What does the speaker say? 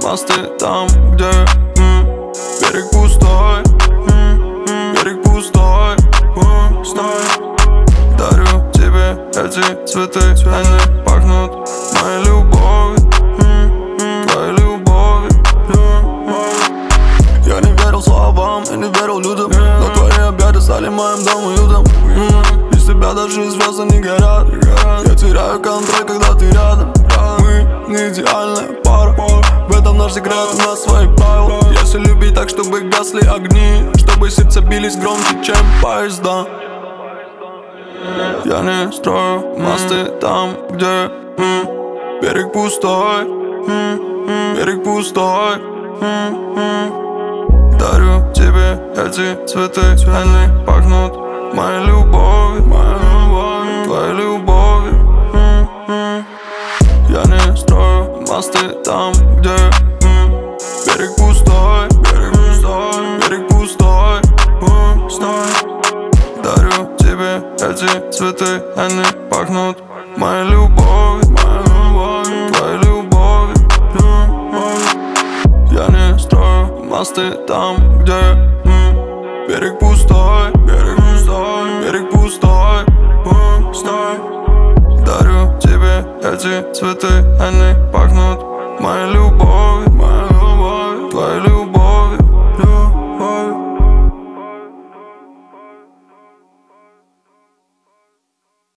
мосты там, где берег пустой, берег пустой, пустой. Дарю тебе эти цветы, они пахнут моей любовью, твоей любовью. Я не верил словам, я не верил людям, но твои объятия стали моим домом уютом. Без тебя даже звезды не горят. Я теряю контроль, когда ты рядом. Мы не идеальная пара, в этом наш секрет, у нас свои правила. Если любить так, чтобы гасли огни, чтобы сердца бились громче, чем поезда. Я не строю мосты там, где берег пустой, берег пустой. Дарю тебе эти цветы, они пахнут моей любовью, твоей любовью. Я не строю мосты там, где берег пустой, берег пустой, берег пустой, пустой. Дарю тебе эти цветы, они пахнут моей любовью, твоей любовью. Я не строю мосты там, где берег пустой, берег пустой, берег пустой, пустой. Дарю тебе эти цветы, они пахнут моей любовью.